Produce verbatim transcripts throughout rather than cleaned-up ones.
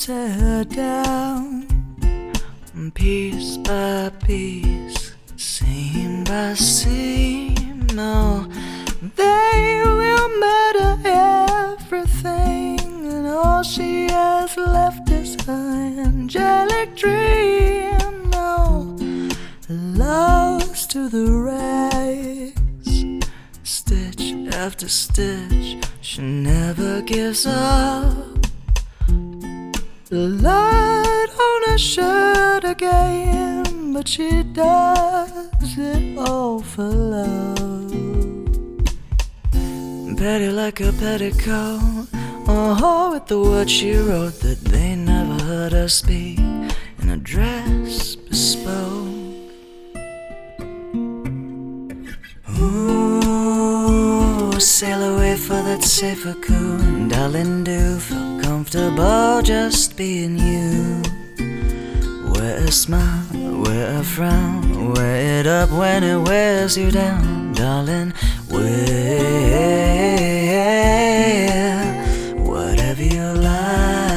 tear her down, piece by piece, seam by seam. No, they will murder everything, and all she has left is her angelic dream. No, lost to the rags, stitch after stitch, she never gives up. Light on her shirt again, but she does it all for love. Petty like a petticoat, oh, with the words she wrote that they never heard her speak, in a dress bespoke. Ooh, sail away for that safer coon, darling, do feel comfortable just being you. Wear a smile, wear a frown, wear it up when it wears you down, darling. Wear whatever you like.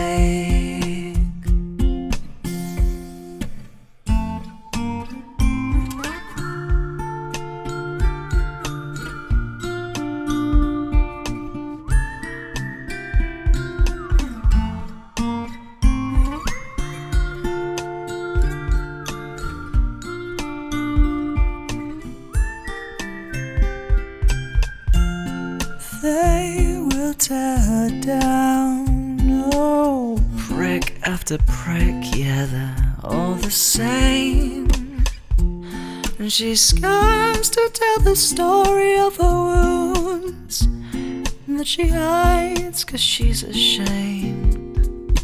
They will tear her down, oh, prick after prick, yeah, they're all the same. And she skies to tell the story of her wounds that she hides 'cause she's ashamed.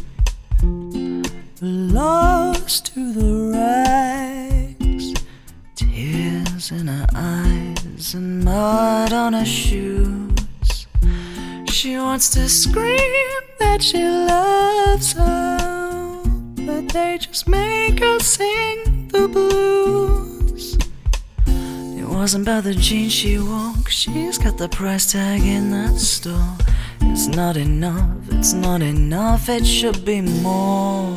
Lost to the rags, tears in her eyes and mud on her shoes. She wants to scream that she loves her, but they just make her sing the blues. It wasn't about the jeans she wore, 'cause she's got the price tag in that store. It's not enough, it's not enough, it should be more.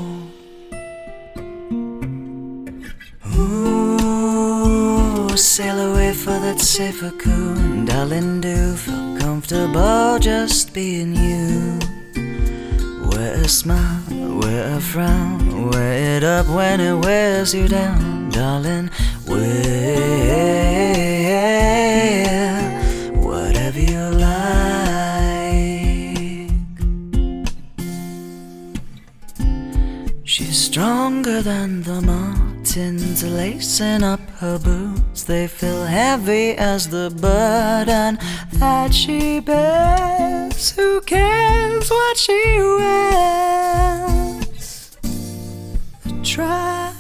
Ooh, sail away for that safer coon, darling, do feel comfortable just being you. Wear a smile, wear a frown, wear it up when it wears you down, darling. Wear whatever you like. She's stronger than the mountains, lacing up her boots. They feel heavy as the burden that she bears. Who cares what she wears? Try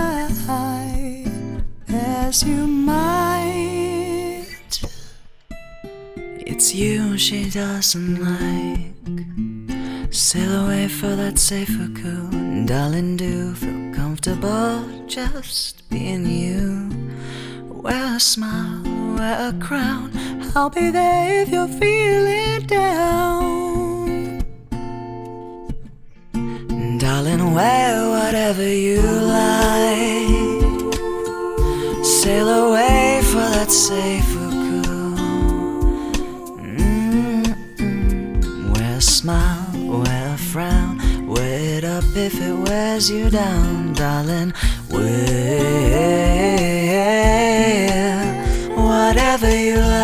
as you might, it's you she doesn't like. Sail away for that safer coon, darling, do feel comfortable just being you. Wear a smile, wear a crown, I'll be there if you're feeling down. Darling, wear whatever you like. Sail away for that safer coon. Mm-mm. Wear a smile, wear a frown, wear it up if it wears you down, darling. Wear whatever you like.